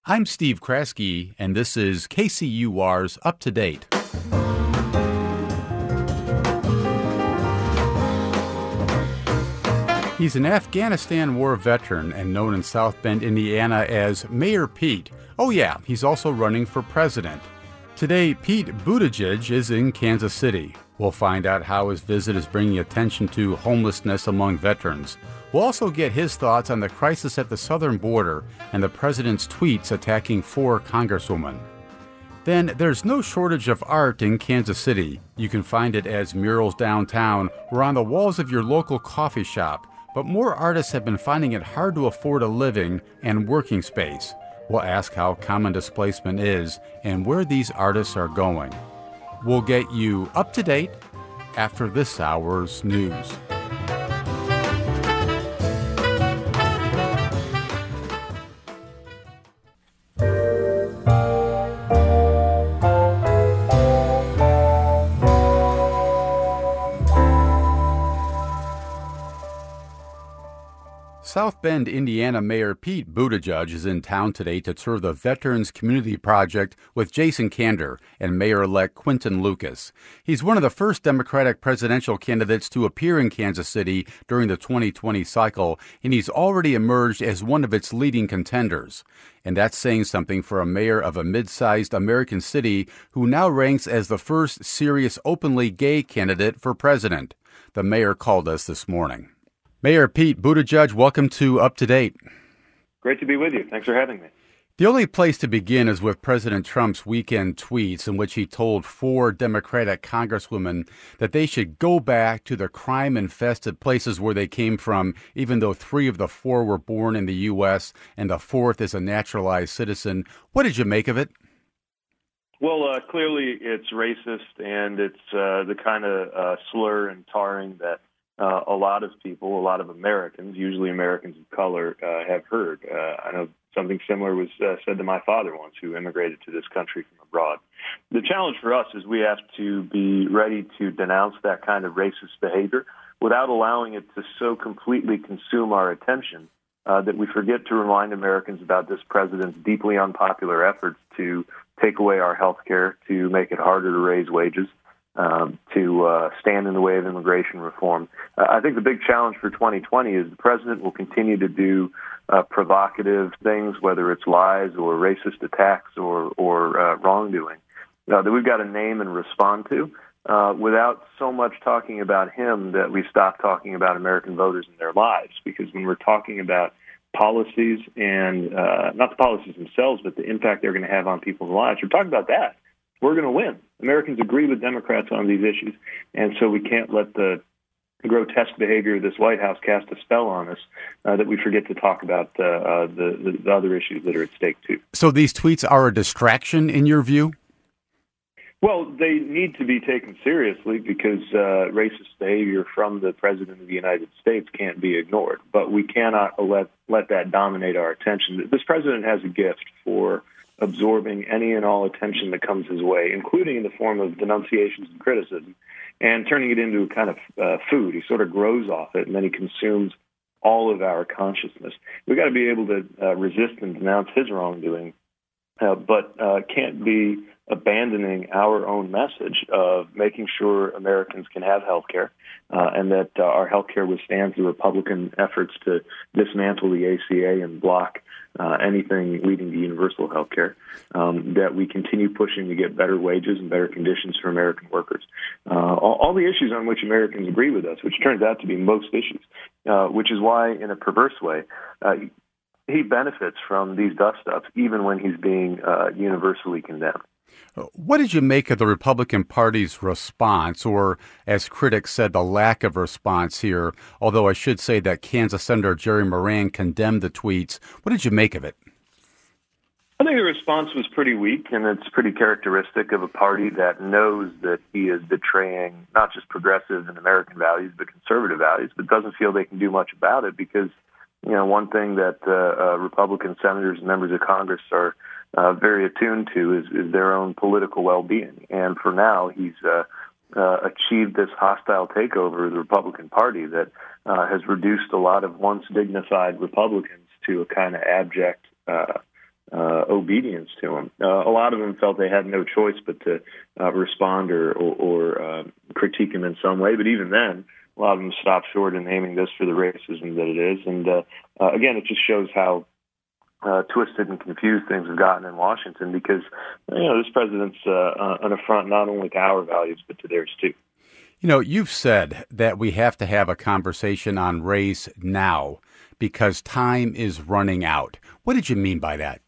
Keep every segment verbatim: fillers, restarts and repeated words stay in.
I'm Steve Kraske, and this is K C U R's Up to Date. He's an Afghanistan War veteran and known in South Bend, Indiana as Mayor Pete. Oh yeah, he's also running for president. Today, Pete Buttigieg is in Kansas City. We'll find out how his visit is bringing attention to homelessness among veterans. We'll also get his thoughts on the crisis at the southern border and the president's tweets attacking four congresswomen. Then, there's no shortage of art in Kansas City. You can find it as murals downtown or on the walls of your local coffee shop. But more artists have been finding it hard to afford a living and working space. We'll ask how common displacement is and where these artists are going. We'll get you up to date after this hour's news. South Bend, Indiana Mayor Pete Buttigieg is in town today to tour the Veterans Community Project with Jason Kander and Mayor-elect Quinton Lucas. He's one of the first Democratic presidential candidates to appear in Kansas City during the twenty twenty cycle, and he's already emerged as one of its leading contenders. And that's saying something for a mayor of a mid-sized American city who now ranks as the first serious openly gay candidate for president. The mayor called us this morning. Mayor Pete Buttigieg, welcome to Up to Date. Great to be with you. Thanks for having me. The only place to begin is with President Trump's weekend tweets in which he told four Democratic congresswomen that they should go back to the crime-infested places where they came from, even though three of the four were born in the U S and the fourth is a naturalized citizen. What did you make of it? Well, uh, clearly it's racist, and it's uh, the kind of uh, slur and tarring that Uh, a lot of people, a lot of Americans, usually Americans of color, uh, have heard. Uh, I know something similar was uh, said to my father once, who immigrated to this country from abroad. The challenge for us is we have to be ready to denounce that kind of racist behavior without allowing it to so completely consume our attention uh, that we forget to remind Americans about this president's deeply unpopular efforts to take away our health care, to make it harder to raise wages, Um, to uh, stand in the way of immigration reform. Uh, I think the big challenge for twenty twenty is the president will continue to do uh, provocative things, whether it's lies or racist attacks or, or uh, wrongdoing, uh, that we've got to name and respond to uh, without so much talking about him that we stop talking about American voters and their lives. Because when we're talking about policies and uh, not the policies themselves, but the impact they're going to have on people's lives, we're talking about that. We're going to win. Americans agree with Democrats on these issues, and so we can't let the grotesque behavior of this White House cast a spell on us uh, that we forget to talk about uh, uh, the, the, the other issues that are at stake, too. So these tweets are a distraction, in your view? Well, they need to be taken seriously because uh, racist behavior from the President of the United States can't be ignored, but we cannot let, let that dominate our attention. This president has a gift for absorbing any and all attention that comes his way, including in the form of denunciations and criticism, and turning it into a kind of uh, food. He sort of grows off it, and then he consumes all of our consciousness. We've got to be able to uh, resist and denounce his wrongdoing, uh, but uh, can't be abandoning our own message of making sure Americans can have health care uh, and that uh, our health care withstands the Republican efforts to dismantle the A C A and block uh, anything leading to universal health care, um, that we continue pushing to get better wages and better conditions for American workers. Uh, all, all the issues on which Americans agree with us, which turns out to be most issues, uh, which is why, in a perverse way, uh, he benefits from these dust-ups even when he's being uh, universally condemned. What did you make of the Republican Party's response, or, as critics said, the lack of response here? Although I should say that Kansas Senator Jerry Moran condemned the tweets. What did you make of it? I think the response was pretty weak, and it's pretty characteristic of a party that knows that he is betraying not just progressive and American values, but conservative values, but doesn't feel they can do much about it because, you know, one thing that uh, uh, Republican senators and members of Congress are Uh, very attuned to is, is their own political well-being. And for now, he's uh, uh, achieved this hostile takeover of the Republican Party that uh, has reduced a lot of once dignified Republicans to a kind of abject, uh, uh, obedience to him. Uh, a lot of them felt they had no choice but to uh, respond or, or, or uh, critique him in some way. But even then, a lot of them stopped short in naming this for the racism that it is. And uh, uh, again, it just shows how uh, twisted and confused things have gotten in Washington because, you know, this president's uh, an affront not only to our values, but to theirs too. You know, you've said that we have to have a conversation on race now because time is running out. What did you mean by that?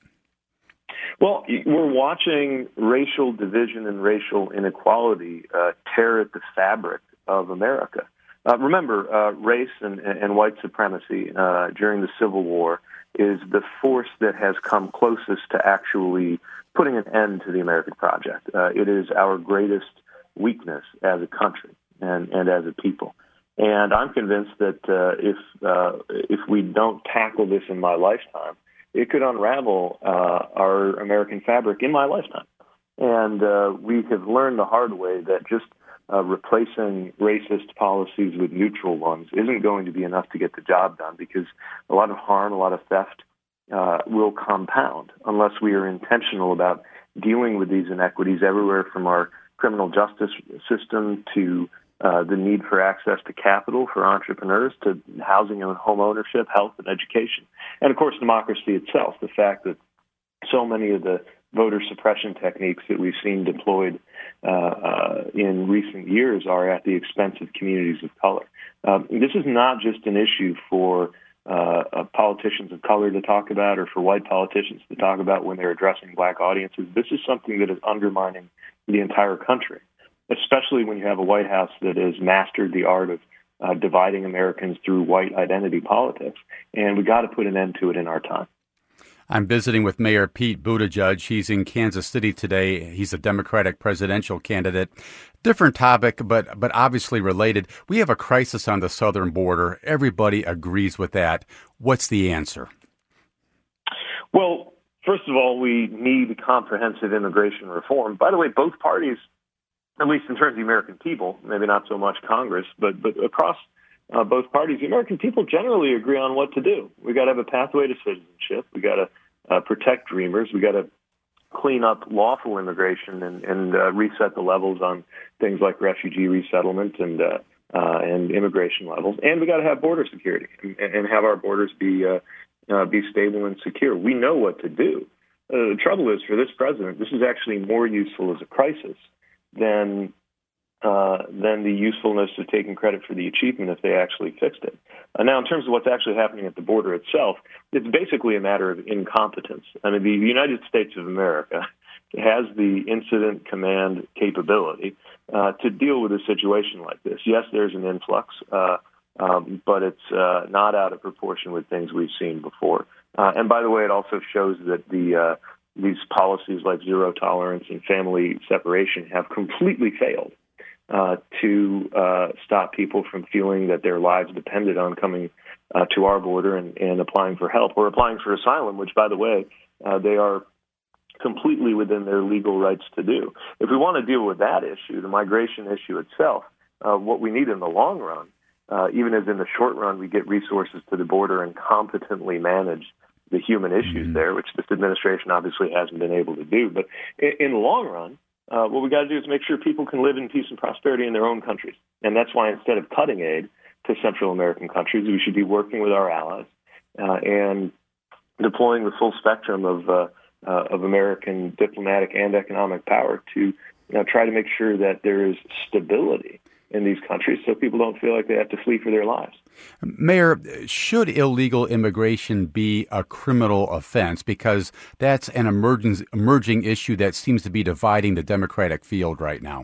Well, we're watching racial division and racial inequality uh, tear at the fabric of America. Uh, remember, uh, race and, and white supremacy uh, during the Civil War is the force that has come closest to actually putting an end to the American project. Uh, it is our greatest weakness as a country and, and as a people. And I'm convinced that uh, if uh, if we don't tackle this in my lifetime, it could unravel uh, our American fabric in my lifetime. And uh, we have learned the hard way that just uh, replacing racist policies with neutral ones isn't going to be enough to get the job done because a lot of harm, a lot of theft uh, will compound unless we are intentional about dealing with these inequities everywhere from our criminal justice system to Uh, the need for access to capital for entrepreneurs, to housing and home ownership, health and education, and of course democracy itself. The fact that so many of the voter suppression techniques that we've seen deployed uh, uh, in recent years are at the expense of communities of color. Um, this is not just an issue for uh, uh, politicians of color to talk about or for white politicians to talk about when they're addressing black audiences. This is something that is undermining the entire country, especially when you have a White House that has mastered the art of uh, dividing Americans through white identity politics. And we got to put an end to it in our time. I'm visiting with Mayor Pete Buttigieg. He's in Kansas City today. He's a Democratic presidential candidate. Different topic, but but obviously related. We have a crisis on the southern border. Everybody agrees with that. What's the answer? Well, first of all, we need comprehensive immigration reform. By the way, both parties, at least in terms of the American people, maybe not so much Congress, but but across uh, both parties, the American people generally agree on what to do. We got to have a pathway to citizenship. We got to uh, protect dreamers. We got to clean up lawful immigration and, and uh, reset the levels on things like refugee resettlement and uh, uh, and immigration levels. And we got to have border security and, and have our borders be uh, uh, be stable and secure. We know what to do. Uh, the trouble is, for this president, this is actually more useful as a crisis than uh, than the usefulness of taking credit for the achievement if they actually fixed it. Uh, now, in terms of what's actually happening at the border itself, it's basically a matter of incompetence. I mean, the United States of America has the incident command capability uh, to deal with a situation like this. Yes, there's an influx, uh, um, but it's uh, not out of proportion with things we've seen before. Uh, and by the way, it also shows that the uh, these policies like zero tolerance and family separation have completely failed uh, to uh, stop people from feeling that their lives depended on coming uh, to our border and, and applying for help or applying for asylum, which, by the way, uh, they are completely within their legal rights to do. If we want to deal with that issue, the migration issue itself, uh, what we need in the long run, uh, even as in the short run we get resources to the border and competently manage the human issues mm-hmm. there, which this administration obviously hasn't been able to do. But in, in the long run, uh, what we got to do is make sure people can live in peace and prosperity in their own countries. And that's why instead of cutting aid to Central American countries, we should be working with our allies uh, and deploying the full spectrum of uh, uh, of American diplomatic and economic power to you know, try to make sure that there is stability in these countries so people don't feel like they have to flee for their lives. Mayor, should illegal immigration be a criminal offense? Because that's an emerging, emerging issue that seems to be dividing the Democratic field right now.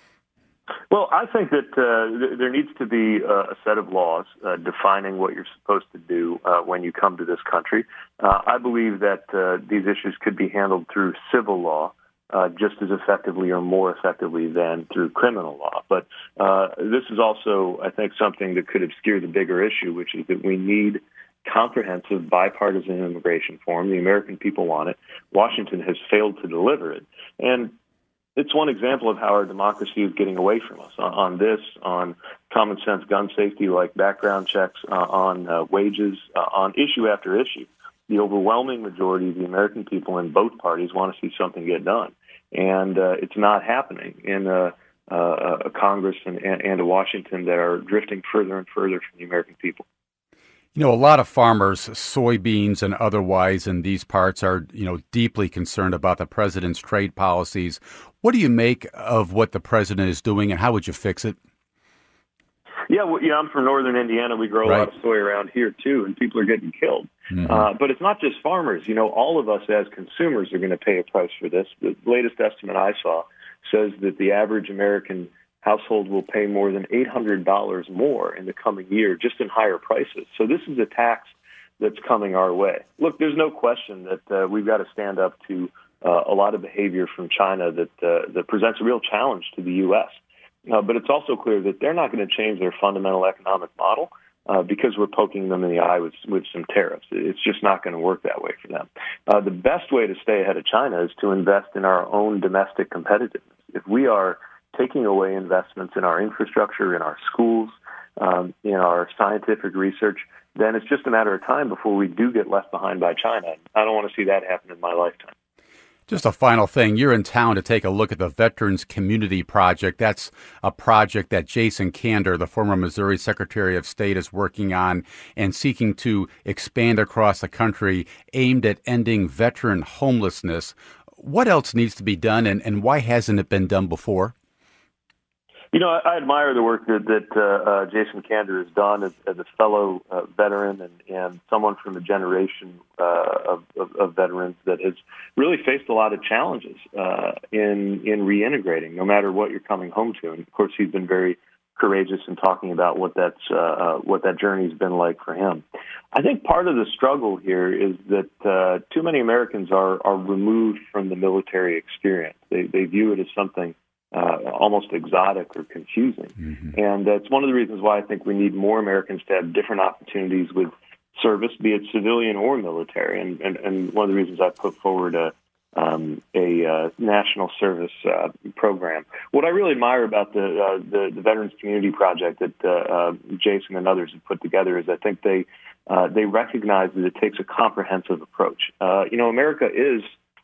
Well, I think that uh, th- there needs to be uh, a set of laws uh, defining what you're supposed to do uh, when you come to this country. Uh, I believe that uh, these issues could be handled through civil law uh, just as effectively or more effectively than through criminal law. But uh, this is also, I think, something that could obscure the bigger issue, which is that we need comprehensive bipartisan immigration reform. The American people want it. Washington has failed to deliver it. And it's one example of how our democracy is getting away from us on, on this, on common sense gun safety like background checks, uh, on uh, wages, uh, on issue after issue. the overwhelming majority of the American people in both parties want to see something get done. And uh, it's not happening in a, a, a Congress and, and a Washington that are drifting further and further from the American people. You know, a lot of farmers, soybeans and otherwise in these parts are, you know, deeply concerned about the president's trade policies. What do you make of what the president is doing, and how would you fix it? Yeah, well, yeah, I'm from northern Indiana. We grow a right. lot of soy around here, too, and people are getting killed. Mm-hmm. Uh, but it's not just farmers. You know, all of us as consumers are going to pay a price for this. The latest estimate I saw says that the average American household will pay more than eight hundred dollars more in the coming year just in higher prices. So this is a tax that's coming our way. Look, there's no question that uh, we've got to stand up to uh, a lot of behavior from China that uh, that presents a real challenge to the U S Uh, but it's also clear that they're not going to change their fundamental economic model uh, because we're poking them in the eye with, with some tariffs. It's just not going to work that way for them. Uh, the best way to stay ahead of China is to invest in our own domestic competitiveness. If we are taking away investments in our infrastructure, in our schools, um, in our scientific research, then it's just a matter of time before we do get left behind by China. I don't want to see that happen in my lifetime. Just a final thing. You're in town to take a look at the Veterans Community Project. That's a project that Jason Kander, the former Missouri Secretary of State, is working on and seeking to expand across the country, aimed at ending veteran homelessness. What else needs to be done, and, and why hasn't it been done before? You know, I, I admire the work that, that uh, uh, Jason Kander has done as, as a fellow uh, veteran and, and someone from a generation uh, of, of, of veterans that has really faced a lot of challenges uh, in in reintegrating, no matter what you're coming home to. And of course, he's been very courageous in talking about what that's uh, uh, what that journey's been like for him. I think part of the struggle here is that uh, too many Americans are are removed from the military experience. They they view it as something Uh, almost exotic or confusing. Mm-hmm. And that's one of the reasons why I think we need more Americans to have different opportunities with service, be it civilian or military. And, and, and one of the reasons I put forward a, um, a uh, national service uh, program. What I really admire about the, uh, the, the Veterans Community Project that uh, uh, Jason and others have put together is I think they, uh, they recognize that it takes a comprehensive approach. Uh, you know, America is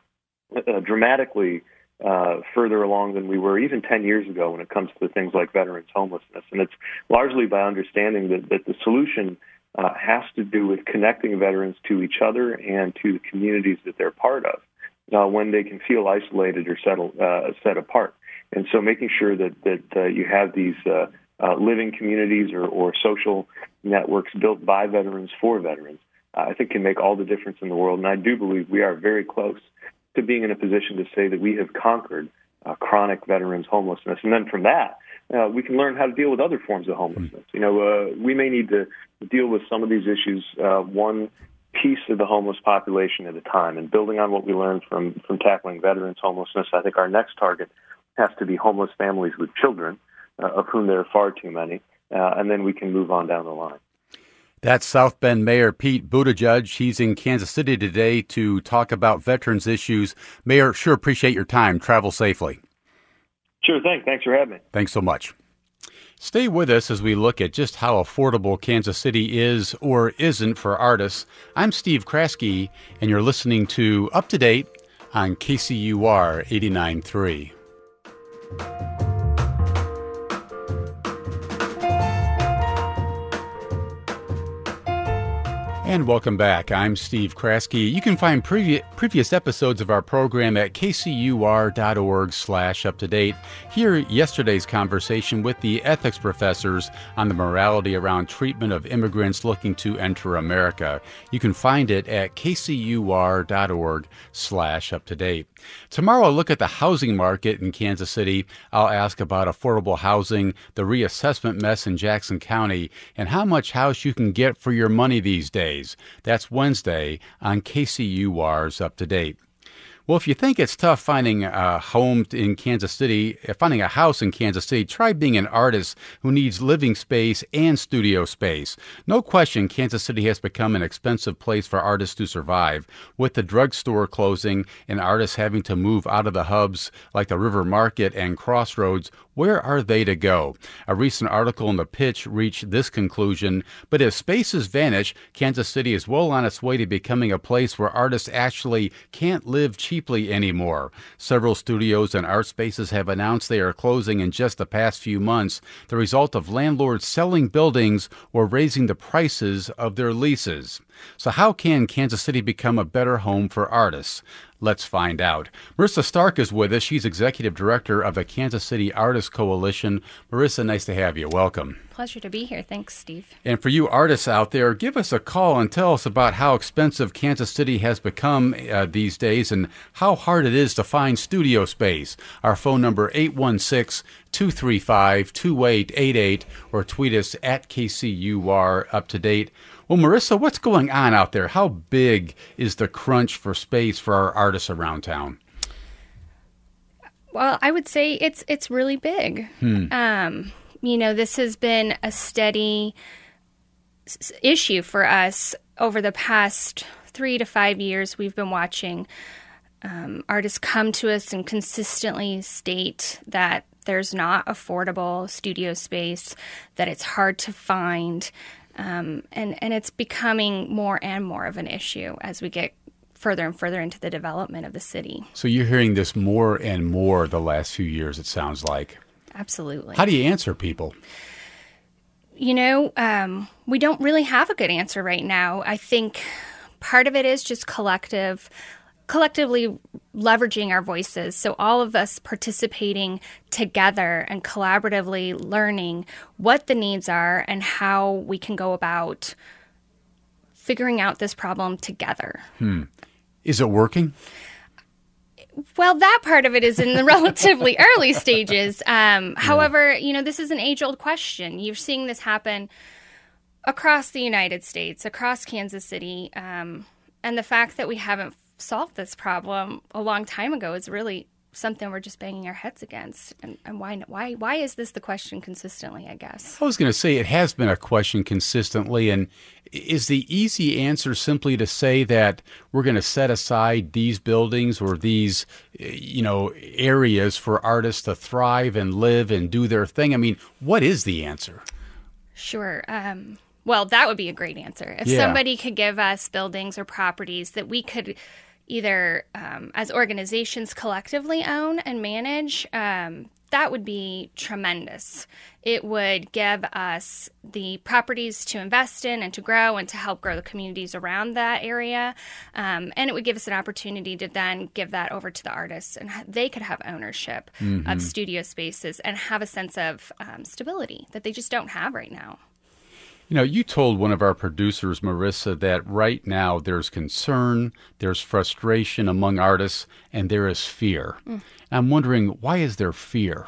uh, dramatically Uh, further along than we were even ten years ago when it comes to things like veterans homelessness. And it's largely by understanding that, that the solution uh, has to do with connecting veterans to each other and to the communities that they're part of uh, when they can feel isolated or settle, uh, set apart. And so making sure that, that uh, you have these uh, uh, living communities or, or social networks built by veterans for veterans, uh, I think can make all the difference in the world. And I do believe we are very close to being in a position to say that we have conquered uh, chronic veterans homelessness. And then from that, uh, we can learn how to deal with other forms of homelessness. You know, uh, we may need to deal with some of these issues uh, one piece of the homeless population at a time. And building on what we learned from, from tackling veterans homelessness, I think our next target has to be homeless families with children, uh, of whom there are far too many. Uh, and then we can move on down the line. That's South Bend Mayor Pete Buttigieg. He's in Kansas City today to talk about veterans issues. Mayor, sure appreciate your time. Travel safely. Sure thing. Thanks for having me. Thanks so much. Stay with us as we look at just how affordable Kansas City is or isn't for artists. I'm Steve Kraske, and you're listening to Up to Date on K C U R eighty-nine point three. And welcome back. I'm Steve Kraske. You can find previ- previous episodes of our program at kcur.org slash up to date. Hear yesterday's conversation with the ethics professors on the morality around treatment of immigrants looking to enter America. You can find it at kcur.org slash up to date. Tomorrow, I'll look at the housing market in Kansas City. I'll ask about affordable housing, the reassessment mess in Jackson County, and how much house you can get for your money these days. That's Wednesday on K C U R's Up to Date. Well, if you think it's tough finding a home in Kansas City, finding a house in Kansas City, try being an artist who needs living space and studio space. No question, Kansas City has become an expensive place for artists to survive. With the drugstore closing and artists having to move out of the hubs like the River Market and Crossroads, where are they to go? A recent article in The Pitch reached this conclusion, but if spaces vanish, Kansas City is well on its way to becoming a place where artists actually can't live cheaply anymore. Several studios and art spaces have announced they are closing in just the past few months, the result of landlords selling buildings or raising the prices of their leases. So how can Kansas City become a better home for artists? Let's find out. Marissa Stark is with us. She's executive director of the Kansas City Artists Coalition. Marissa, nice to have you. Welcome. Pleasure to be here. Thanks, Steve. And for you artists out there, give us a call and tell us about how expensive Kansas City has become uh, these days and how hard it is to find studio space. Our phone number, eight one six, two three five, two eight eight eight, or tweet us at K C U R Up to Date. Well, Marissa, what's going on out there? How big is the crunch for space for our artists around town? Well, I would say it's it's really big. Hmm. Um, you know, this has been a steady s- issue for us over the past three to five years. We've been watching um, artists come to us and consistently state that there's not affordable studio space, that it's hard to find. Um, and, and it's becoming more and more of an issue as we get further and further into the development of the city. So you're hearing this more and more the last few years, it sounds like. Absolutely. How do you answer people? You know, um, we don't really have a good answer right now. I think part of it is just collective collectively leveraging our voices. So all of us participating together and collaboratively learning what the needs are and how we can go about figuring out this problem together. Hmm. Is it working? Well, that part of it is in the relatively early stages. Um, however, you know, this is an age-old question. You're seeing this happen across the United States, across Kansas City. Um, and the fact that we haven't solved this problem a long time ago is really something we're just banging our heads against. And, and why, why, why is this the question consistently, I guess? I was going to say it has been a question consistently. And is the easy answer simply to say that we're going to set aside these buildings or these, you know, areas for artists to thrive and live and do their thing? I mean, what is the answer? Sure. Um, well, that would be a great answer. If yeah. somebody could give us buildings or properties that we could either um, as organizations collectively own and manage, um, that would be tremendous. It would give us the properties to invest in and to grow and to help grow the communities around that area. Um, and it would give us an opportunity to then give that over to the artists and they could have ownership mm-hmm. of studio spaces and have a sense of um, stability that they just don't have right now. You know, you told one of our producers, Marissa, that right now there's concern, there's frustration among artists, and there is fear. Mm. I'm wondering, why is there fear?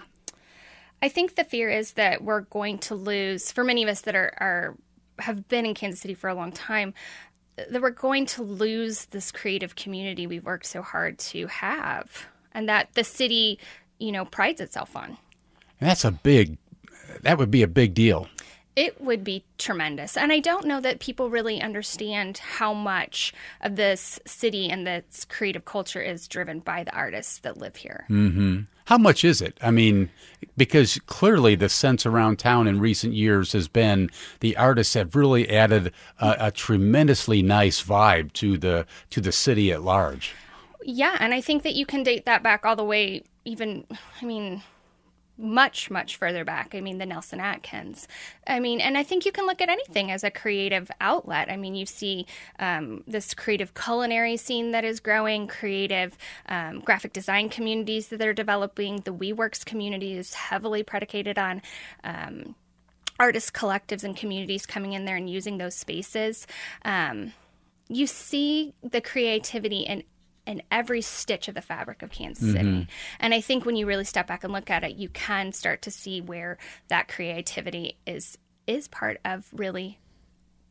I think the fear is that we're going to lose, for many of us that are, are have been in Kansas City for a long time, that we're going to lose this creative community we've worked so hard to have, and that the city, you know, prides itself on. And that's a big, that would be a big deal. It would be tremendous. And I don't know that people really understand how much of this city and this creative culture is driven by the artists that live here. Mm-hmm. How much is it? I mean, because clearly the sense around town in recent years has been the artists have really added a, a tremendously nice vibe to the to the city at large. Yeah, and I think that you can date that back all the way even, I mean... much, much further back. I mean, the Nelson Atkins. I mean, and I think you can look at anything as a creative outlet. I mean, you see um, this creative culinary scene that is growing, creative um, graphic design communities that are developing. The WeWorks community is heavily predicated on um, artist collectives and communities coming in there and using those spaces. Um, you see the creativity in in every stitch of the fabric of Kansas City. Mm-hmm. And I think when you really step back and look at it, you can start to see where that creativity is is part of really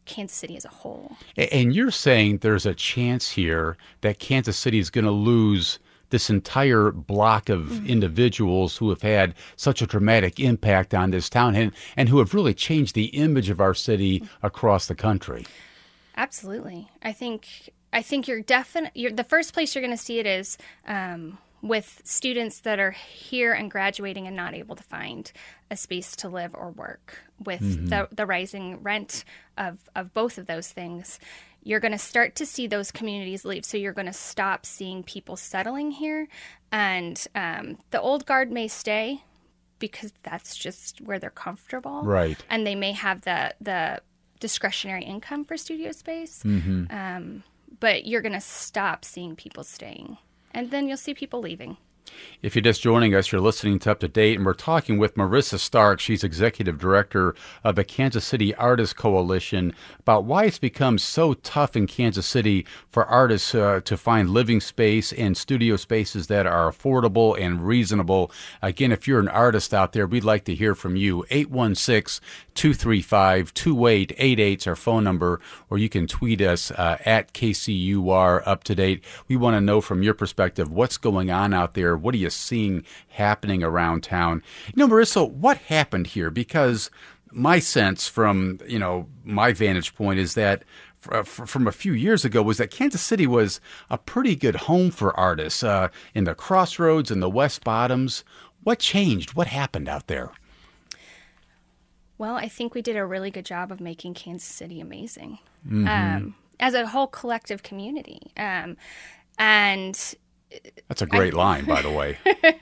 Kansas City as a whole. And you're saying there's a chance here that Kansas City is going to lose this entire block of mm-hmm. individuals who have had such a dramatic impact on this town and, and who have really changed the image of our city across the country. Absolutely. I think I think you're definite. You're, the first place you're going to see it is um, with students that are here and graduating and not able to find a space to live or work. With mm-hmm. the, the rising rent of, of both of those things, you're going to start to see those communities leave. So you're going to stop seeing people settling here. And um, the old guard may stay because that's just where they're comfortable. Right. And they may have the the discretionary income for studio space. Mm-hmm. Um, but you're going to stop seeing people staying. And then you'll see people leaving. If you're just joining us, you're listening to Up to Date, and we're talking with Marissa Stark. She's executive director of the Kansas City Artists Coalition about why it's become so tough in Kansas City for artists uh, to find living space and studio spaces that are affordable and reasonable. Again, if you're an artist out there, we'd like to hear from you. eight one six, two three five, two eight eight eight is our phone number, or you can tweet us uh, at K C U R Up to Date. We want to know from your perspective what's going on out there. What are you seeing happening around town? You know, Marissa, what happened here? Because my sense from, you know, my vantage point is that f- from a few years ago was that Kansas City was a pretty good home for artists uh, in the Crossroads and the West Bottoms. What changed? What happened out there? Well, I think we did a really good job of making Kansas City amazing mm-hmm. um, as a whole collective community. Um, and That's a great I, line, by the way.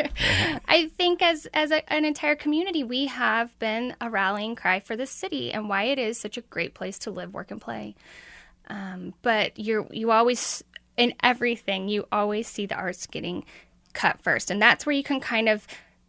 I think as as a, an entire community, we have been a rallying cry for this city and why it is such a great place to live, work, and play. Um, but you you always, in everything, you always see the arts getting cut first. And that's where you can kind of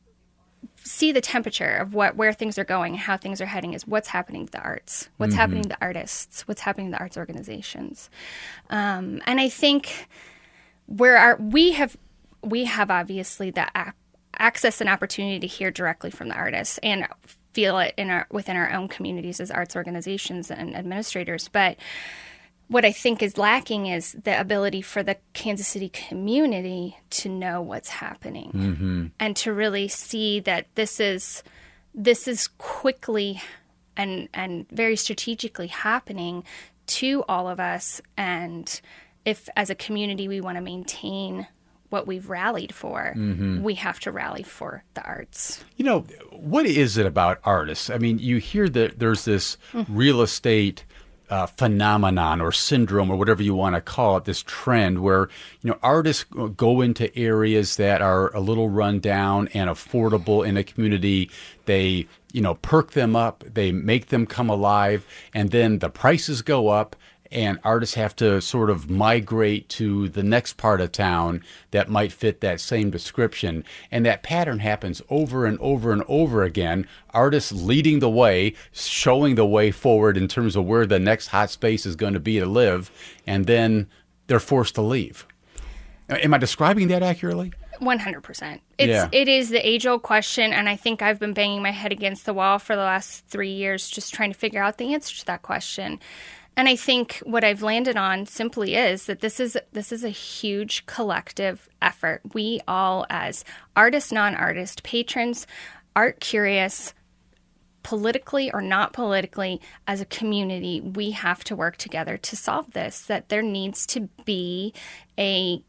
see the temperature of what where things are going, how things are heading, is what's happening to the arts, what's mm-hmm. happening to the artists, what's happening to the arts organizations. Um, and I think... Where our, we have we have obviously the a- access and opportunity to hear directly from the artists and feel it in our within our own communities as arts organizations and administrators. But what I think is lacking is the ability for the Kansas City community to know what's happening mm-hmm. and to really see that this is this is quickly and and very strategically happening to all of us. And if, as a community, we want to maintain what we've rallied for, mm-hmm. we have to rally for the arts. You know, what is it about artists? I mean, you hear that there's this mm-hmm. real estate uh, phenomenon or syndrome or whatever you want to call it, this trend where, you know, artists go into areas that are a little run down and affordable in a community. They, you know, perk them up, they make them come alive, and then the prices go up. And artists have to sort of migrate to the next part of town that might fit that same description. And that pattern happens over and over and over again. Artists leading the way, showing the way forward in terms of where the next hot space is going to be to live. And then they're forced to leave. Am I describing that accurately? one hundred percent. It's, yeah. It is the age-old question, and I think I've been banging my head against the wall for the last three years just trying to figure out the answer to that question. And I think what I've landed on simply is that this is this is a huge collective effort. We all, as artists, non-artists, patrons, art curious, politically or not politically, as a community, we have to work together to solve this, that there needs to be a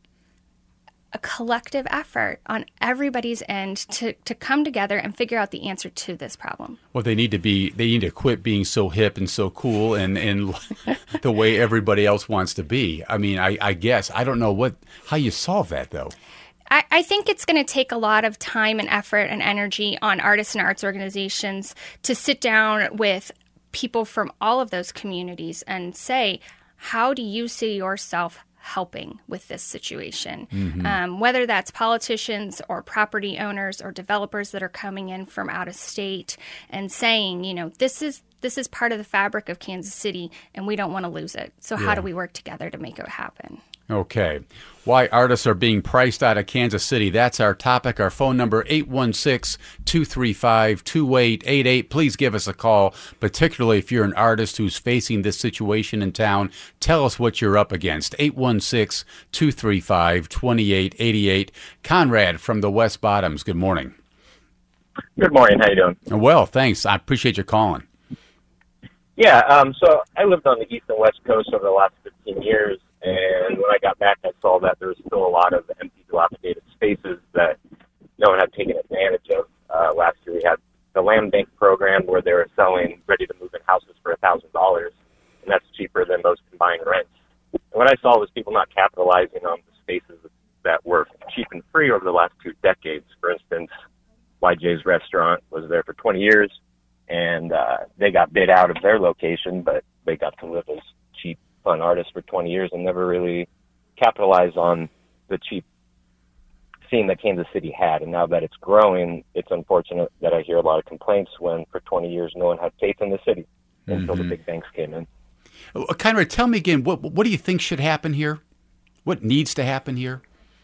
a collective effort on everybody's end to, to come together and figure out the answer to this problem. Well, they need to be, they need to quit being so hip and so cool and, and the way everybody else wants to be. I mean, I, I guess, I don't know what, how you solve that though. I, I think it's going to take a lot of time and effort and energy on artists and arts organizations to sit down with people from all of those communities and say, how do you see yourself helping with this situation, mm-hmm. um, whether that's politicians or property owners or developers that are coming in from out of state and saying, you know, this is this is part of the fabric of Kansas City and we don't want to lose it. So yeah. how do we work together to make it happen? Okay. Why artists are being priced out of Kansas City. That's our topic. Our phone number, eight one six, two three five, two eight eight eight. Please give us a call, particularly if you're an artist who's facing this situation in town. Tell us what you're up against. eight one six, two three five, two eight eight eight. Conrad from the West Bottoms, good morning. Good morning. How you doing? Well, thanks. I appreciate you calling. Yeah, um, so I lived on the east and west coast over the last fifteen years, and when I got back, I saw that there was still a lot of empty, dilapidated spaces that no one had taken advantage of. Uh, last year, we had the land bank program where they were selling ready-to-move-in houses for one thousand dollars, and that's cheaper than most combined rents. And what I saw was people not capitalizing on the spaces that were cheap and free over the last two decades. For instance, Y J's Restaurant was there for twenty years, and uh, they got bid out of their location, but they got to live as cheap, fun artists for twenty years and never really capitalized on the cheap scene that Kansas City had. And now that it's growing, it's unfortunate that I hear a lot of complaints when for twenty years no one had faith in the city until mm-hmm. the big banks came in. Conrad, tell me again, what what do you think should happen here? What needs to happen here?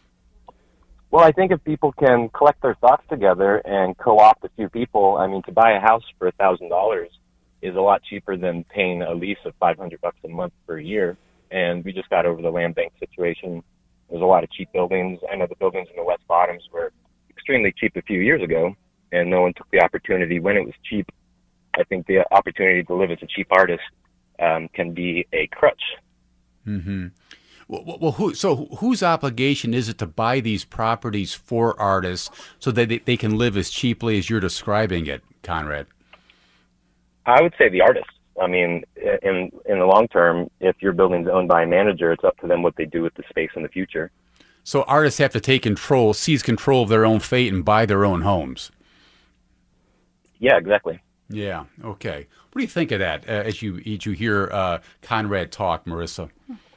Well, I think if people can collect their thoughts together and co-opt a few people, I mean, to buy a house for one thousand dollars is a lot cheaper than paying a lease of five hundred bucks a month per year. And we just got over the land bank situation. There's a lot of cheap buildings. I know the buildings in the West Bottoms were extremely cheap a few years ago, and no one took the opportunity when it was cheap. I think the opportunity to live as a cheap artist um, can be a crutch. Mm-hmm. Well, well who, so whose obligation is it to buy these properties for artists so that they, they can live as cheaply as you're describing it, Conrad? I would say the artists. I mean, in in the long term, if your building's owned by a manager, it's up to them what they do with the space in the future. So artists have to take control, seize control of their own fate and buy their own homes. Yeah, exactly. Yeah, okay. What do you think of that uh, as you, as you hear uh, Conrad talk, Marissa?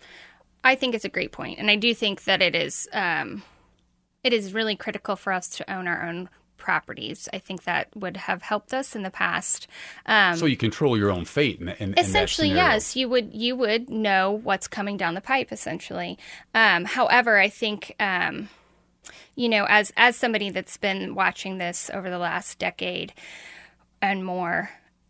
I think it's a great point, and I do think that it is um, it is really critical for us to own our own properties. I think that would have helped us in the past. Um, so you control your own fate, in, in, essentially, in that scenario. Yes, you would you would know what's coming down the pipe. Essentially, um, however, I think um, you know, as as somebody that's been watching this over the last decade and more.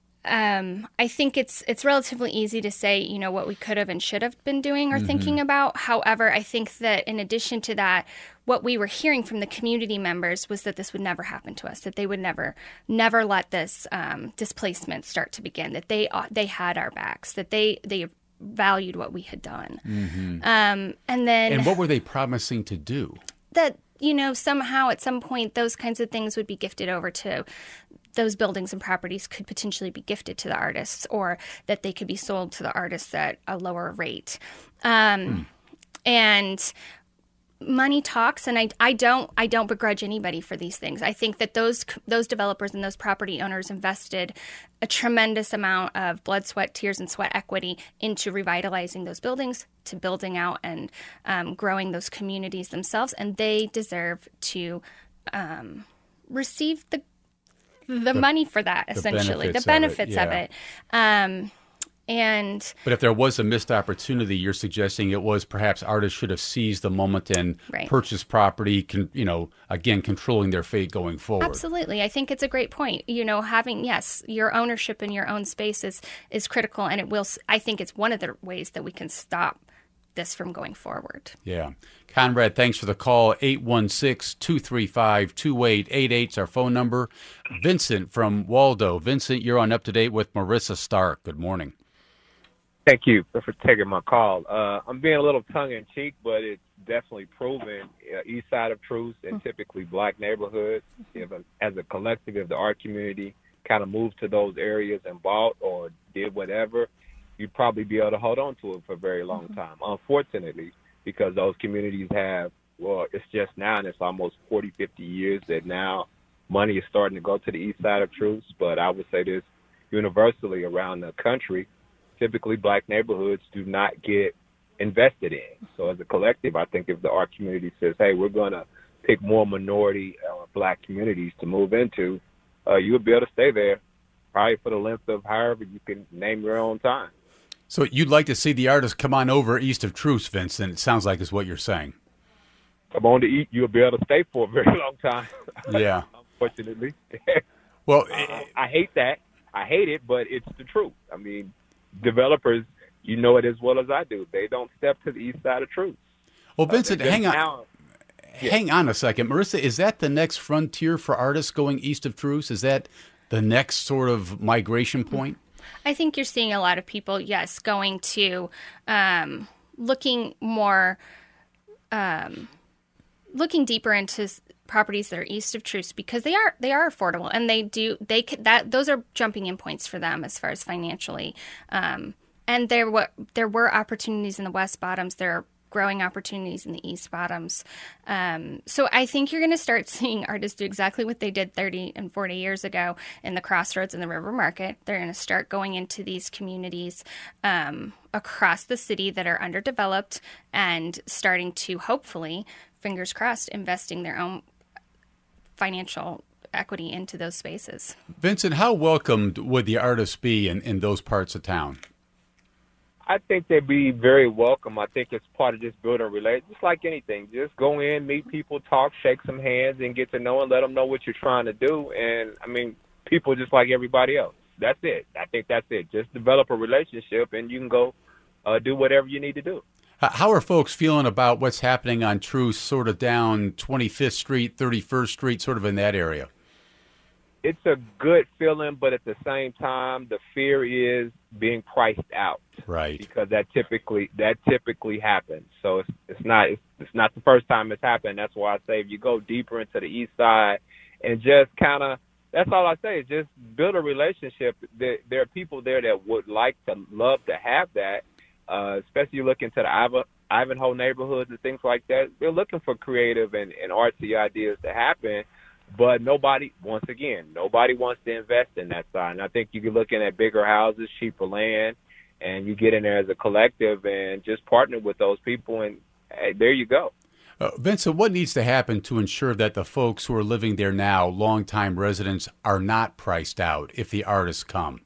Um, I think it's it's relatively easy to say, you know, what we could have and should have been doing or mm-hmm. thinking about. However, I think that in addition to that, what we were hearing from the community members was that this would never happen to us, that they would never, never let this um, displacement start to begin, that they uh, they had our backs, that they they valued what we had done. Mm-hmm. Um, and then, and what were they promising to do? That, you know, somehow at some point those kinds of things would be gifted over to those buildings and properties could potentially be gifted to the artists, or that they could be sold to the artists at a lower rate. Um, mm. And money talks, and I, I don't I don't begrudge anybody for these things. I think that those those developers and those property owners invested a tremendous amount of blood, sweat, tears, and sweat equity into revitalizing those buildings, to building out and um, growing those communities themselves, and they deserve to um, receive the The, the money for that, essentially, the benefits, the benefits of of it. it. Yeah. Um, and but if there was a missed opportunity, you're suggesting it was perhaps artists should have seized the moment and right. purchased property, con, you know, again, controlling their fate going forward. Absolutely. I think it's a great point. You know, having, yes, your ownership in your own space is, is critical, and it will, I think it's one of the ways that we can stop this from going forward. Yeah. Conrad, thanks for the call. eight one six, two three five, two eight eight eight is our phone number. Vincent from Waldo. Vincent, you're on Up to Date with Marissa Stark. Good morning. Thank you for taking my call. Uh, I'm being a little tongue-in-cheek, but it's definitely proven uh, east side of truth and typically black neighborhoods. If a, as a collective, if the art community kind of moved to those areas and bought or did whatever, you'd probably be able to hold on to it for a very long mm-hmm. time. Unfortunately, because those communities have, well, it's just now, and it's almost forty, fifty years that now money is starting to go to the east side of truth. But I would say this universally around the country, typically black neighborhoods do not get invested in. So as a collective, I think if the art community says, hey, we're going to pick more minority or black communities to move into, uh, you'll be able to stay there probably for the length of however you can name your own time. So you'd like to see the artists come on over east of Truce, Vincent, it sounds like is what you're saying. Come on to eat, you'll be able to stay for a very long time. Yeah. Unfortunately. Well, I, I hate that. I hate it, but it's the truth. I mean, developers, you know it as well as I do. They don't step to the east side of Truce. Well, Vincent, uh, hang on. Now, Hang on a second. Marissa, is that the next frontier for artists going east of Truce? Is that the next sort of migration point? I think you're seeing a lot of people, yes, going to um, looking more, um, looking deeper into s- properties that are east of Truce because they are they are affordable and they do they could, that those are jumping in points for them as far as financially. Um, and there were there were opportunities in the West Bottoms. There are growing opportunities in the East Bottoms. Um, so I think you're going to start seeing artists do exactly what they did thirty and forty years ago in the Crossroads and the River Market. They're going to start going into these communities um, across the city that are underdeveloped and starting to, hopefully, fingers crossed, investing their own financial equity into those spaces. Vincent, how welcomed would the artists be in, in those parts of town? I think they'd be very welcome. I think it's part of just building a relationship, just like anything. Just go in, meet people, talk, shake some hands, and get to know and let them know what you're trying to do. And, I mean, people just like everybody else. That's it. I think that's it. Just develop a relationship, and you can go uh, do whatever you need to do. How are folks feeling about what's happening on Truce, sort of down twenty-fifth Street, thirty-first Street, sort of in that area? It's a good feeling, but at the same time, the fear is being priced out. Right. Because that typically that typically happens. So it's it's not it's, it's not the first time it's happened. That's why I say if you go deeper into the east side and just kind of, that's all I say is just build a relationship. There, there are people there that would like to love to have that, uh, especially you look into the Iva, Ivanhoe neighborhoods and things like that. They're looking for creative and, and artsy ideas to happen. But nobody, once again, nobody wants to invest in that side. And I think you're looking at bigger houses, cheaper land, and you get in there as a collective and just partner with those people, and hey, there you go. Uh, Vincent, what needs to happen to ensure that the folks who are living there now, longtime residents, are not priced out if the artists come?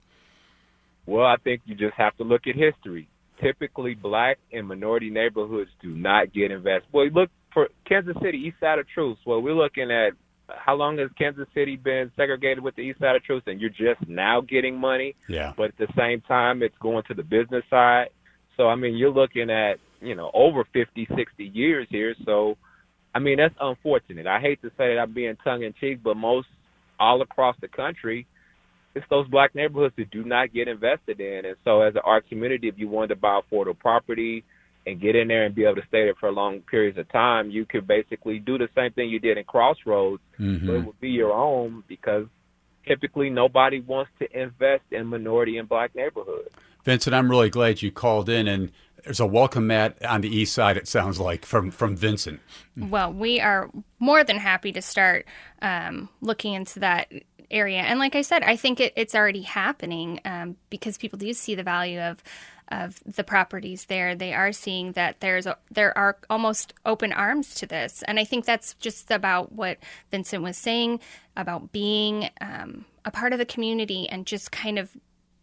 Well, I think you just have to look at history. Typically, black and minority neighborhoods do not get invested. Well, look for Kansas City, east side of Truce. Well, we're looking at how long has Kansas City been segregated with the east side of Truce, and you're just now getting money? Yeah. But at the same time, it's going to the business side. So, I mean, you're looking at, you know, over fifty, sixty years here. So, I mean, that's unfortunate. I hate to say that I'm being tongue-in-cheek, but most all across the country, it's those black neighborhoods that do not get invested in. And so as an art community, if you wanted to buy affordable property and get in there and be able to stay there for long periods of time, you could basically do the same thing you did in Crossroads, Mm-hmm. but it would be your own because typically nobody wants to invest in minority and black neighborhoods. Vincent, I'm really glad you called in, and there's a welcome mat on the east side, it sounds like, from, from Vincent. Well, we are more than happy to start um, looking into that area. And like I said, I think it, it's already happening um, because people do see the value of of the properties there. They are seeing that there's a, there are almost open arms to this. And I think that's just about what Vincent was saying about being um, a part of the community and just kind of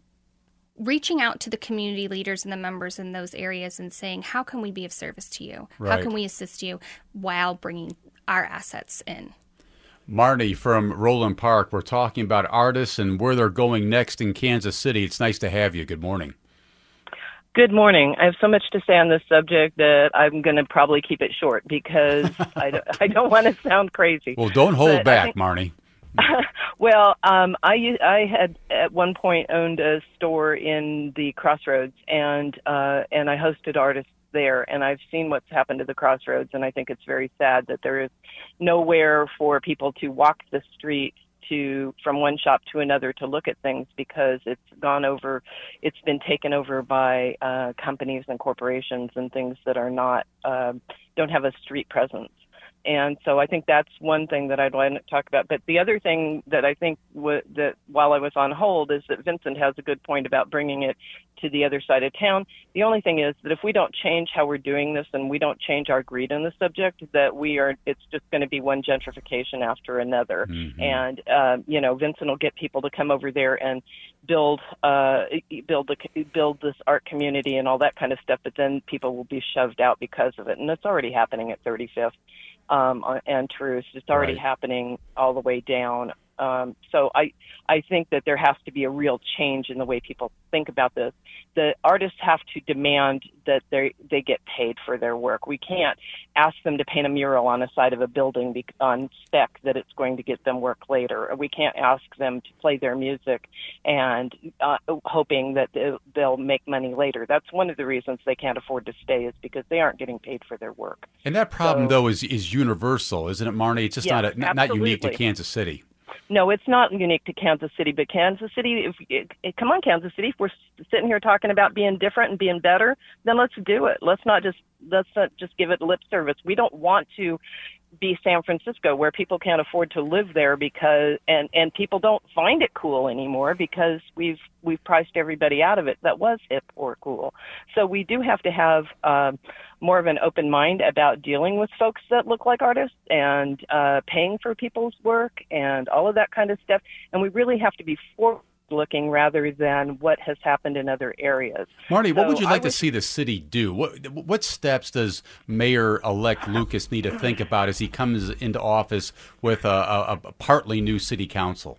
reaching out to the community leaders and the members in those areas and saying, how can we be of service to you? Right. How can we assist you while bringing our assets in? Marnie from Roland Park, we're talking about artists and where they're going next in Kansas City. It's nice to have you. Good morning. Good morning. I have so much to say on this subject that I'm going to probably keep it short because I don't, I don't want to sound crazy. Well, don't hold But back, I think- Marnie. Well, um, I u- I had at one point owned a store in the Crossroads, and uh, and I hosted artists there, and I've seen what's happened to the Crossroads, and I think it's very sad that there is nowhere for people to walk the street to from one shop to another to look at things because it's gone over, it's been taken over by uh, companies and corporations and things that are not uh, don't have a street presence. and so I think that's one thing that I'd want to talk about. But the other thing that I think w- that while I was on hold is that Vincent has a good point about bringing it to the other side of town. The only thing is that if we don't change how we're doing this and we don't change our greed on the subject, that we are, it's just going to be one gentrification after another. Mm-hmm. And, uh, you know, Vincent will get people to come over there and build, uh, build, the, build this art community and all that kind of stuff, but then people will be shoved out because of it. And it's already happening at thirty-fifth um, and Troost. It's already right. happening all the way down. Um, so I, I think that there has to be a real change in the way people think about this. The artists have to demand that they they get paid for their work. We can't ask them to paint a mural on the side of a building be, on spec that it's going to get them work later. We can't ask them to play their music and uh, hoping that they'll make money later. That's one of the reasons they can't afford to stay, is because they aren't getting paid for their work. And that problem, so, though, is is universal, isn't it, Marnie? It's just yes, not, a, not not unique to Kansas City. No, it's not unique to Kansas City, but Kansas City, if, if, come on, Kansas City, if we're sitting here talking about being different and being better, then let's do it. Let's not just, let's not just give it lip service. We don't want to be San Francisco, where people can't afford to live there because, and, and people don't find it cool anymore because we've, we've priced everybody out of it that was hip or cool. So we do have to have uh, more of an open mind about dealing with folks that look like artists and uh, paying for people's work and all of that kind of stuff. And we really have to be forward looking rather than what has happened in other areas. Marnie, so what would you like would, to see the city do? What what steps does Mayor-elect Lucas need to think about as he comes into office with a, a, a partly new city council?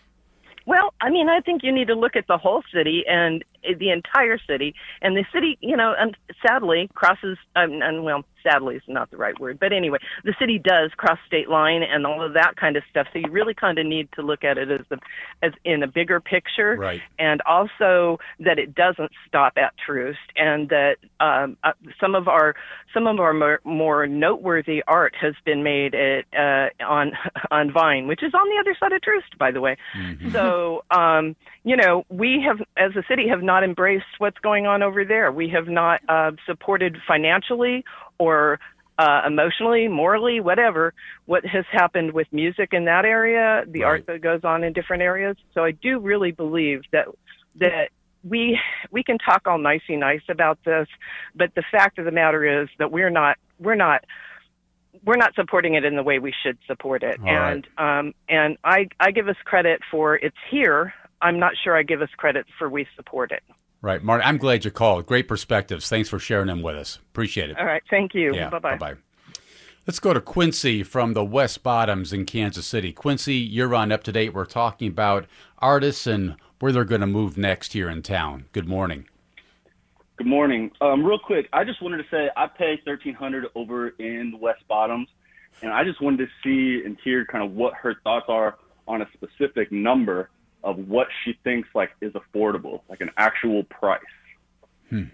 Well, I mean, I think you need to look at the whole city and the entire city. And the city, you know, and sadly crosses, um, and well, sadly is not the right word, but anyway, the city does cross state line and all of that kind of stuff. So you really kind of need to look at it as the, as in a bigger picture, right. And also that it doesn't stop at Troost, and that um, uh, some of our some of our more, more noteworthy art has been made at uh, on on Vine, which is on the other side of Troost, by the way. Mm-hmm. So um, you know, we have, as a city, have not embraced what's going on over there. We have not uh, supported financially or uh, emotionally, morally, whatever, what has happened with music in that area, the right. art that goes on in different areas. So I do really believe that that we we can talk all nicey nice about this, but the fact of the matter is that we're not we're not we're not supporting it in the way we should support it. All and right. um, and I I give us credit for it's here. I'm not sure I give us credit for we support it. Right, Marty, I'm glad you called. Great perspectives. Thanks for sharing them with us. Appreciate it. All right, thank you. Yeah, bye-bye. Bye-bye. Let's go to Quincy from the West Bottoms in Kansas City. Quincy, you're on Up to Date. We're talking about artists and where they're going to move next here in town. Good morning. Good morning. Um, real quick, I just wanted to say I pay thirteen hundred dollars over in the West Bottoms, and I just wanted to see and hear kind of what her thoughts are on a specific number of what she thinks like is affordable, like an actual price. Hmm.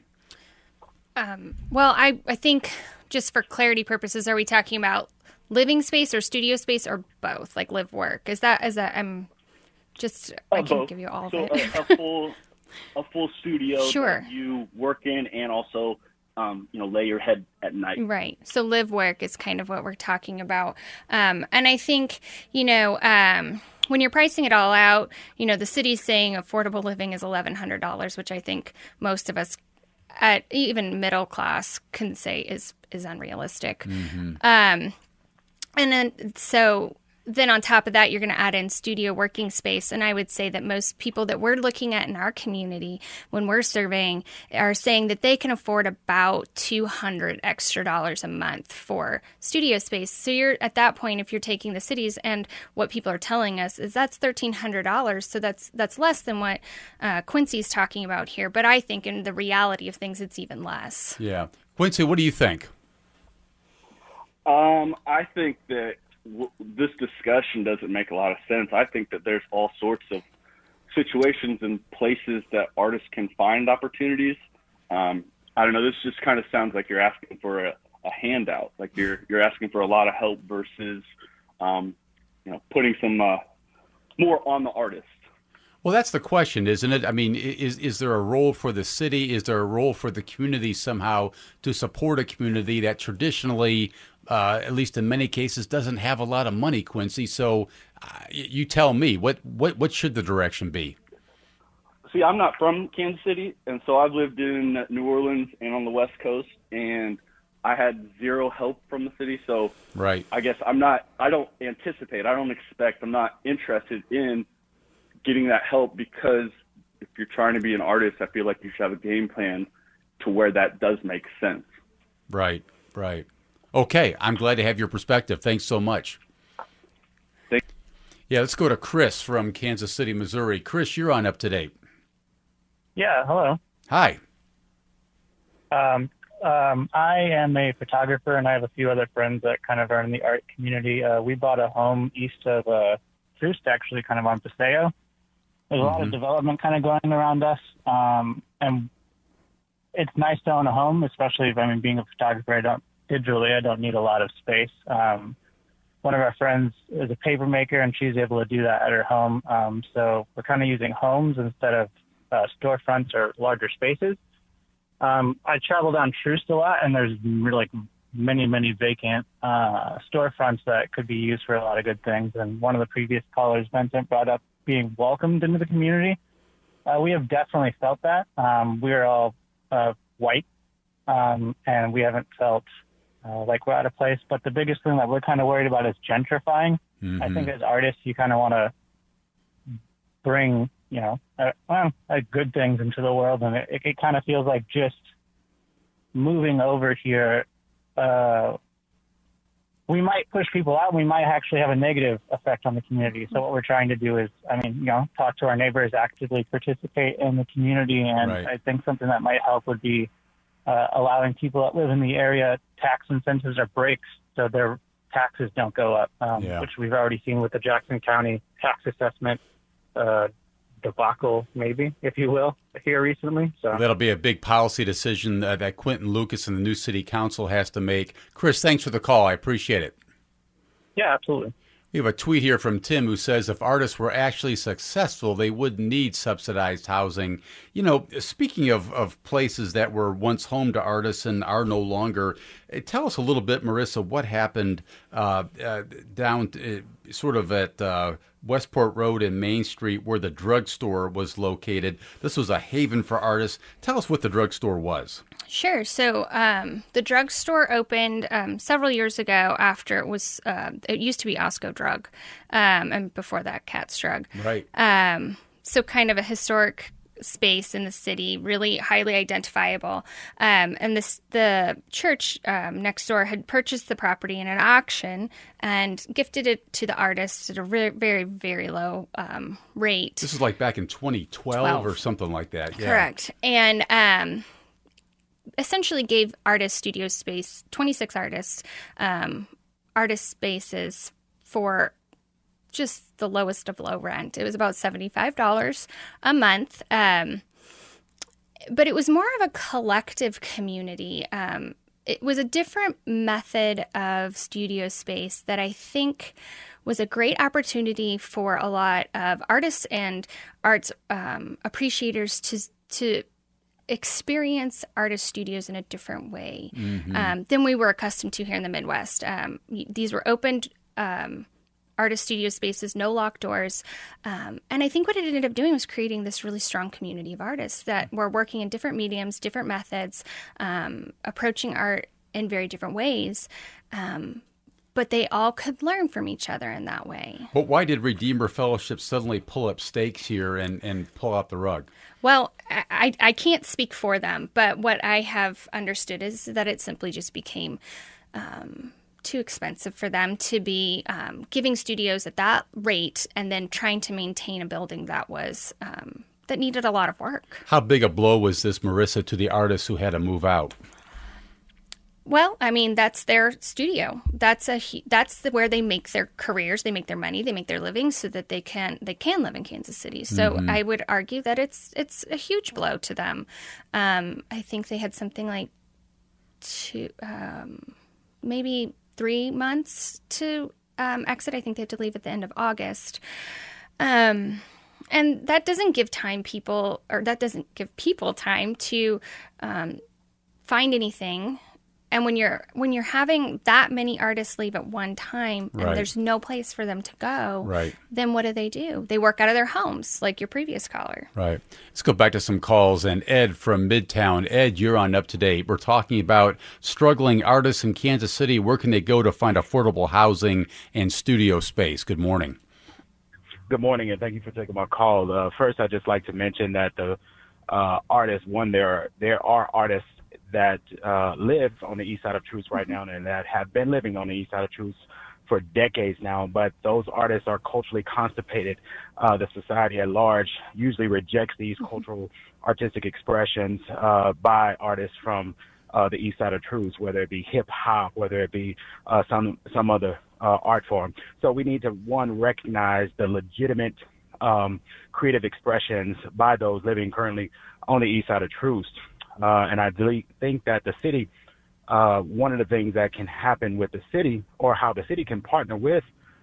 Um, well, I, I think just for clarity purposes, are we talking about living space or studio space or both, like live work? Is that, is that, I'm just, uh, I can both. give you all so of it. a, a full, a full studio sure. that you work in and also, um, you know, lay your head at night. Right. So live work is kind of what we're talking about. Um, and I think, you know, um, when you're pricing it all out, you know, the city's saying affordable living is eleven hundred dollars, which I think most of us, at even middle class, can say is is unrealistic. Mm-hmm. Um, and then so then on top of that, you're going to add in studio working space. And I would say that most people that we're looking at in our community when we're surveying are saying that they can afford about two hundred extra dollars a month for studio space. So you're at that point, if you're taking the cities, and what people are telling us is that's thirteen hundred dollars. So that's that's less than what uh, Quincy's talking about here. But I think in the reality of things, it's even less. Yeah. Quincy, what do you think? Um, I think that w- this discussion doesn't make a lot of sense. I think that there's all sorts of situations and places that artists can find opportunities. Um, I don't know. This just kind of sounds like you're asking for a, a handout, like you're you're asking for a lot of help versus, um, you know, putting some uh, more on the artist. Well, that's the question, isn't it? I mean, is is there a role for the city? Is there a role for the community somehow to support a community that traditionally uh, at least in many cases, doesn't have a lot of money, Quincy. So uh, you tell me, what, what, what should the direction be? See, I'm not from Kansas City, and so I've lived in New Orleans and on the West Coast, and I had zero help from the city. So right. I guess I'm not, I don't anticipate, I don't expect, I'm not interested in getting that help, because if you're trying to be an artist, I feel like you should have a game plan to where that does make sense. Right, right. Okay, I'm glad to have your perspective. Thanks so much. Thank yeah, let's go to Chris from Kansas City, Missouri. Chris, you're on Up to Date. Yeah, hello. Hi. Um, um, I am a photographer, and I have a few other friends that kind of are in the art community. Uh, we bought a home east of uh, Troost, actually, kind of on Paseo. There's a mm-hmm. lot of development kind of going around us, um, and it's nice to own a home, especially if, I mean, being a photographer, I don't, digitally, I don't need a lot of space. Um, one of our friends is a paper maker, and she's able to do that at her home. Um, so we're kind of using homes instead of uh, storefronts or larger spaces. Um, I travel down Troost a lot, and there's like many, many vacant uh, storefronts that could be used for a lot of good things. And one of the previous callers, Vincent, brought up being welcomed into the community. Uh, we have definitely felt that. Um, we're all uh, white, um, and we haven't felt uh, like we're out of place. But the biggest thing that we're kind of worried about is gentrifying. Mm-hmm. I think as artists, you kind of want to bring, you know, uh, well, uh, good things into the world, and it, it kind of feels like just moving over here, uh, we might push people out. We might actually have a negative effect on the community. So what we're trying to do is, I mean, you know, talk to our neighbors, actively participate in the community, and right. I think something that might help would be uh, allowing people that live in the area tax incentives or breaks so their taxes don't go up, um, yeah. which we've already seen with the Jackson County tax assessment uh, debacle, maybe, if you will, here recently. So that'll be a big policy decision uh, that Quentin Lucas and the new city council has to make. Chris, thanks for the call. I appreciate it. Yeah, absolutely. We have a tweet here from Tim who says if artists were actually successful, they wouldn't need subsidized housing. You know, speaking of, of places that were once home to artists and are no longer, tell us a little bit, Marissa, what happened uh, uh, down to, uh, sort of at uh, Westport Road and Main Street where the drugstore was located. This was a haven for artists. Tell us what the drugstore was. Sure. So um, the drugstore opened um, several years ago after it was, uh, it used to be Osco Drug, um, and before that, Cat's Drug. Right. Um, so kind of a historic space in the city, really highly identifiable. Um, and this, the church um, next door had purchased the property in an auction and gifted it to the artists at a re- very, very low um, rate. This is like back in twenty twelve twelve or something like that. Yeah. Correct. And um, essentially gave artist studio space, twenty-six artists, um, artist spaces for just the lowest of low rent. It was about seventy-five dollars a month. Um, but it was more of a collective community. Um, it was a different method of studio space that I think was a great opportunity for a lot of artists and arts um, appreciators to to experience artist studios in a different way mm-hmm. um, than we were accustomed to here in the Midwest. Um, these were opened um, artist studio spaces, no locked doors. Um, and I think what it ended up doing was creating this really strong community of artists that were working in different mediums, different methods, um, approaching art in very different ways. Um, but they all could learn from each other in that way. But why did Redeemer Fellowship suddenly pull up stakes here and, and pull out the rug? Well, I, I can't speak for them, but what I have understood is that it simply just became um, too expensive for them to be um, giving studios at that rate and then trying to maintain a building that was um, that needed a lot of work. How big a blow was this, Marissa, to the artists who had to move out? Well, I mean, that's their studio. That's a that's the, where they make their careers, they make their money, they make their living, so that they can they can live in Kansas City. So mm-hmm. I would argue that it's it's a huge blow to them. Um, I think they had something like two, um, maybe three months to um, exit. I think they had to leave at the end of August. Um, and that doesn't give time people, or that doesn't give people time to um, find anything And when you're when you're having that many artists leave at one time and Right. there's no place for them to go, Right. then what do they do? They work out of their homes, like your previous caller. Right. Let's go back to some calls. And Ed from Midtown. Ed, you're on Up to Date. We're talking about struggling artists in Kansas City. Where can they go to find affordable housing and studio space? Good morning. Good morning, and thank you for taking my call. Uh, first, I'd just like to mention that the uh, artists, one, there, there are artists that uh, live on the east side of Truce right now and that have been living on the east side of Truce for decades now, but those artists are culturally constipated. Uh, the society at large usually rejects these cultural artistic expressions uh, by artists from uh, the east side of Truce, whether it be hip hop, whether it be uh, some some other uh, art form. So we need to, one, recognize the legitimate um, creative expressions by those living currently on the east side of Truce. Uh, and I really think that the city, uh, one of the things that can happen with the city, or how the city can partner with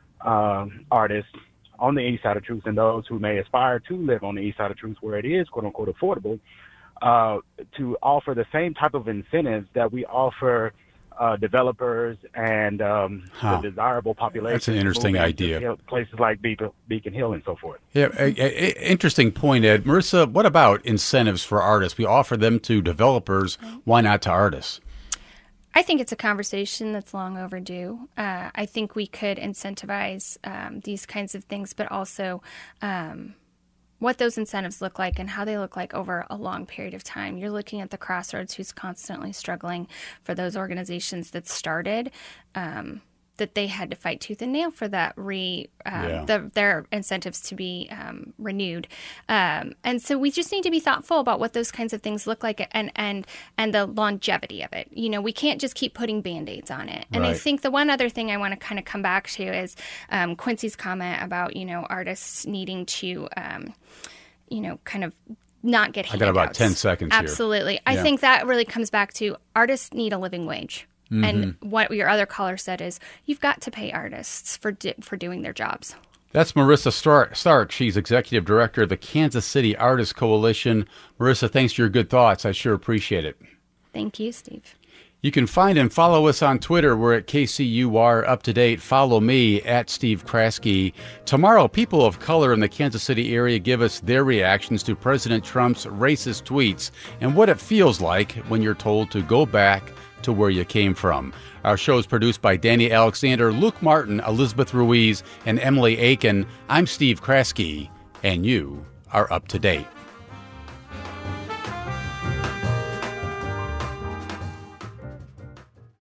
um, artists on the east side of Truce and those who may aspire to live on the east side of Truce where it is, quote unquote, affordable, uh, to offer the same type of incentives that we offer uh, developers and um, Huh. the desirable population. That's an interesting moving idea. to places like Beacon, Beacon Hill and so forth. Yeah, a, a, interesting point, Ed. Marissa, what about incentives for artists? We offer them to developers. Why not to artists? I think it's a conversation that's long overdue. Uh, I think we could incentivize um, these kinds of things, but also um, what those incentives look like and how they look like over a long period of time. You're looking at the Crossroads, who's constantly struggling for those organizations that started, um, that they had to fight tooth and nail for that re um, Yeah. the, their incentives to be um, renewed. Um, and so we just need to be thoughtful about what those kinds of things look like and and and the longevity of it. You know, we can't just keep putting Band-Aids on it. And I Right. think the one other thing I want to kind of come back to is um, Quincy's comment about, you know, artists needing to, um, you know, kind of not get I handouts. got about ten seconds here. Absolutely. I Yeah. think that really comes back to artists need a living wage. Mm-hmm. And what your other caller said is you've got to pay artists for di- for doing their jobs. That's Marissa Stark. Stark. She's executive director of the Kansas City Artists Coalition. Marissa, thanks for your good thoughts. I sure appreciate it. Thank you, Steve. You can find and follow us on Twitter. We're at K C U R Up to Date. Follow me at Steve Kraske. Tomorrow, people of color in the Kansas City area give us their reactions to President Trump's racist tweets and what it feels like when you're told to go back to where you came from. Our show is produced by Danny Alexander, Luke Martin, Elizabeth Ruiz, and Emily Aiken. I'm Steve Kraske, and you are up to date.